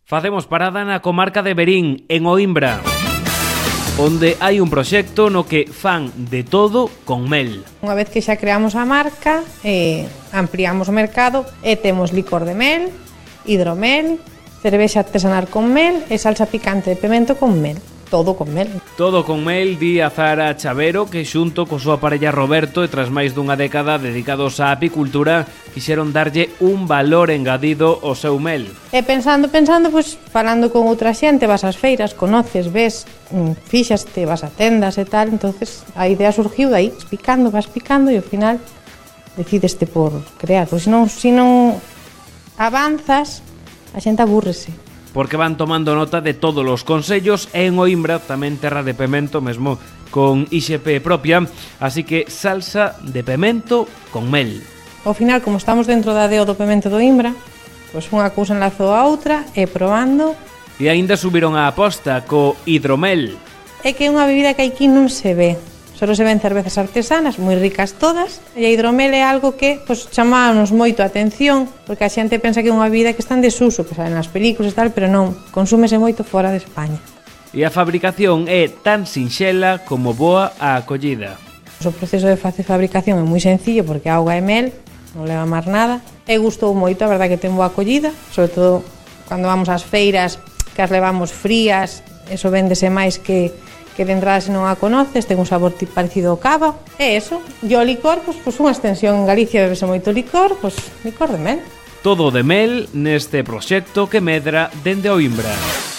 Facemos parada na comarca de Verín, en Oimbra, onde hai un proxecto no que fan de todo con mel. Unha vez que xa creamos a marca, ampliamos o mercado e temos licor de mel, hidromel, cervexa artesanal con mel e salsa picante de pemento con mel. Todo con mel. Todo con mel, di a Zara Chavero, que xunto co súa parella Roberto e tras máis dunha década dedicados á apicultura, quixeron darlle un valor engadido ao seu mel. E pensando, pois, falando con outra xente, vas ás feiras, conoces, ves, fíxaste, vas a tendas e tal, entonces a idea surgiu de aí, vas picando e ao final decideste por crear. Pois se non avanzas, a xente abúrrese. Porque van tomando nota de todos os consellos e en Oimbra, tamén terra de pemento, mesmo con IXP propia, así que salsa de pemento con mel. Ao final, como estamos dentro da deo do pemento do Oimbra, pois unha cousa enlazou a outra e probando. E aínda subiron a aposta co hidromel. É que é unha bebida que aquí non se ve. Só se ven cervezas artesanas, moi ricas todas, e a hidromel é algo que chamános moito a atención, porque a xente pensa que é unha bebida que está en desuso, que salen nas películas e tal, pero non, consúmese moito fora de España. E a fabricación é tan sinxela como boa a acollida. O proceso de fabricación é moi sencillo, porque a auga é mel, non leva máis nada, e gustou moito, a verdade que ten boa acollida, sobre todo cando vamos ás feiras, que as levamos frías, eso véndese máis que de entrada se non a conoces, ten un sabor parecido ao cava, e eso. E o licor, pois unha extensión, en Galicia bebese moito licor, pois licor de mel. Todo de mel neste proxecto que medra dende Oimbra.